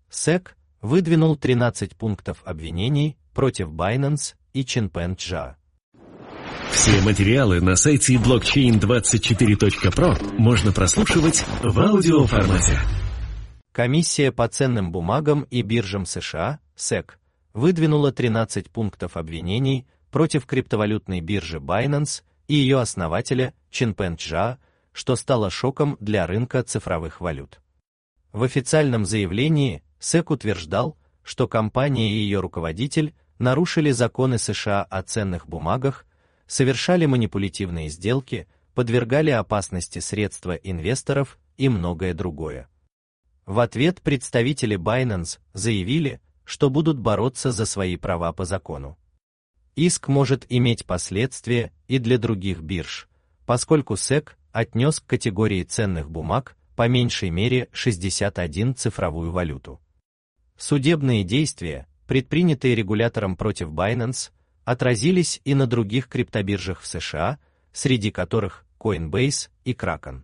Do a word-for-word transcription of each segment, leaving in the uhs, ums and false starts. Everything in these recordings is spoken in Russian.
сэк выдвинул тринадцать пунктов обвинений против Binance и Changpeng Zhao. Все материалы на сайте блокчейн двадцать четыре точка про можно прослушивать в аудиоформате. Комиссия по ценным бумагам и биржам США, сэк, выдвинула тринадцать пунктов обвинений против криптовалютной биржи Binance и ее основателя Changpeng Zhao, что стало шоком для рынка цифровых валют. В официальном заявлении сэк утверждал, что компания и ее руководитель нарушили законы США о ценных бумагах, совершали манипулятивные сделки, подвергали опасности средства инвесторов и многое другое. В ответ представители Binance заявили, что будут бороться за свои права по закону. Иск может иметь последствия и для других бирж, поскольку сэк отнес к категории ценных бумаг по меньшей мере шестьдесят одну цифровую валюту. Судебные действия, предпринятые регулятором против Binance, отразились и на других криптобиржах в США, среди которых Coinbase и Kraken.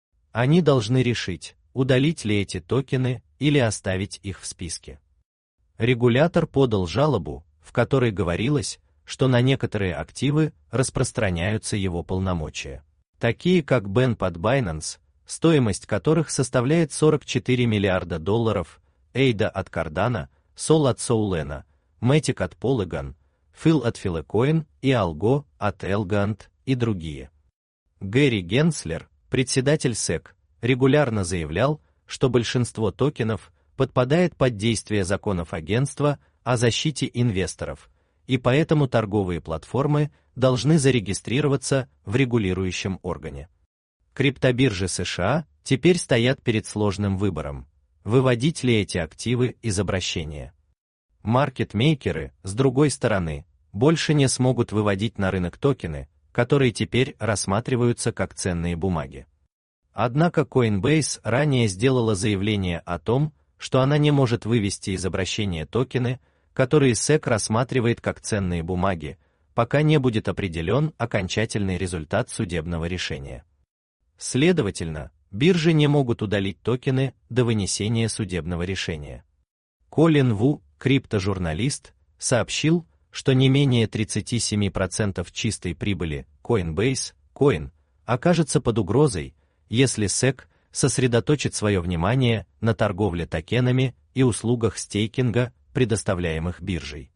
Они должны решить, удалить ли эти токены или оставить их в списке. Регулятор подал жалобу, в которой говорилось, что на некоторые активы распространяются его полномочия, такие как бэн под Binance, стоимость которых составляет сорок четыре миллиарда долларов, Эйда от Cardano, Sol от Solana, Matic от Polygon, Phil от Filecoin и Algo от Elgant и другие. Гэри Генслер, председатель сэк, регулярно заявлял, что большинство токенов подпадает под действие законов агентства о защите инвесторов, и поэтому торговые платформы должны зарегистрироваться в регулирующем органе. Криптобиржи США теперь стоят перед сложным выбором: выводить ли эти активы из обращения. Маркетмейкеры, с другой стороны, больше не смогут выводить на рынок токены, которые теперь рассматриваются как ценные бумаги. Однако Coinbase ранее сделала заявление о том, что она не может вывести из обращения токены, которые сэк рассматривает как ценные бумаги, пока не будет определен окончательный результат судебного решения. Следовательно, биржи не могут удалить токены до вынесения судебного решения. Колин Ву, криптожурналист, сообщил, что не менее тридцать семь процентов чистой прибыли Coinbase Coin окажется под угрозой, если сэк сосредоточит свое внимание на торговле токенами и услугах стейкинга, предоставляемых биржей.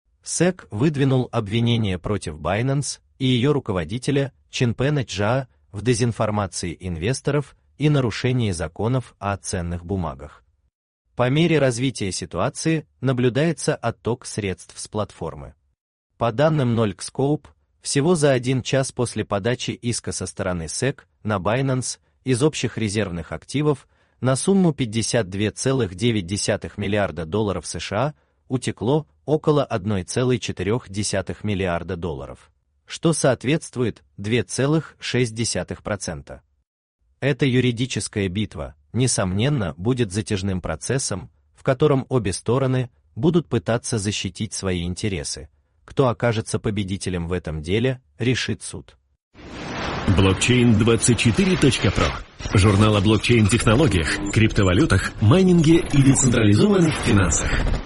сэк выдвинул обвинение против Binance и ее руководителя Changpeng Zhao в дезинформации инвесторов и нарушении законов о ценных бумагах. По мере развития ситуации наблюдается отток средств с платформы. По данным Noldscope, всего за один час после подачи иска со стороны сэк на Binance из общих резервных активов на сумму пятьдесят два целых девять десятых миллиарда долларов США утекло около одна целая четыре десятых миллиарда долларов, что соответствует два целых шесть десятых процента. Эта юридическая битва, несомненно, будет затяжным процессом, в котором обе стороны будут пытаться защитить свои интересы. Кто окажется победителем в этом деле, решит суд. блокчейн двадцать четыре точка про. Журнал о блокчейн-технологиях, криптовалютах, майнинге и децентрализованных финансах.